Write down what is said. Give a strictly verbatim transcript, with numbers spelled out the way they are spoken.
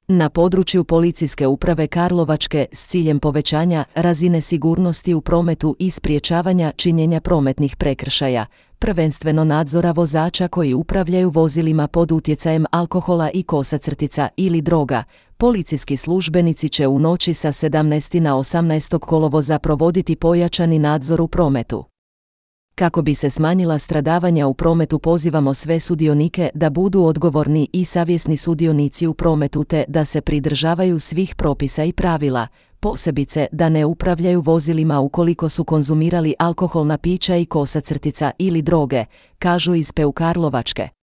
Na području Policijske uprave Karlovačke s ciljem povećanja razine sigurnosti u prometu i sprječavanja činjenja prometnih prekršaja, prvenstveno nadzora vozača koji upravljaju vozilima pod utjecajem alkohola i kosacrtica ili droga, policijski službenici će u noći sa sedamnaestog na osamnaesti kolovoza provoditi pojačani nadzor u prometu. Kako bi se smanjila stradavanja u prometu, pozivamo sve sudionike da budu odgovorni i savjesni sudionici u prometu te da se pridržavaju svih propisa i pravila, posebice da ne upravljaju vozilima ukoliko su konzumirali alkoholna pića i kosacrtica ili droge, kažu iz P U Karlovačke.